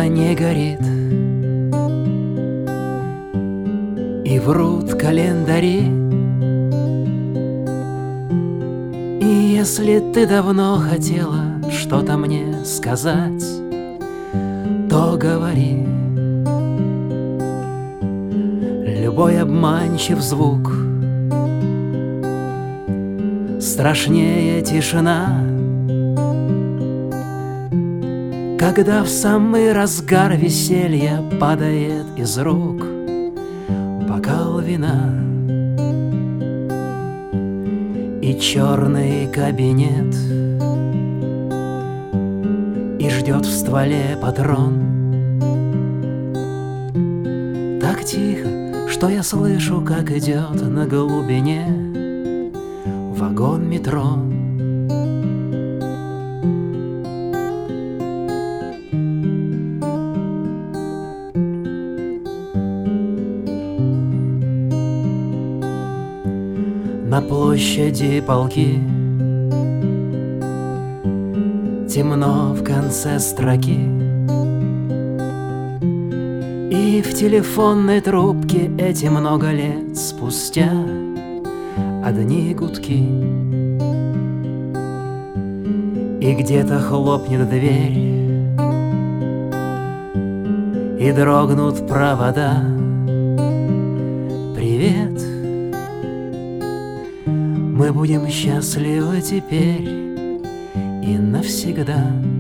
Свеча не горит, и врут календари. И если ты давно хотела что-то мне сказать, то говори. Любой обманчив звук страшнее тишина, когда в самый разгар веселья падает из рук бокал вина. И черный кабинет, и ждет в стволе патрон. Так тихо, что я слышу, как идет на глубине вагон метро. На площади полки темно в конце строки, и в телефонной трубке эти много лет спустя одни гудки. И где-то хлопнет дверь, и дрогнут провода. Привет, мы будем счастливы теперь и навсегда.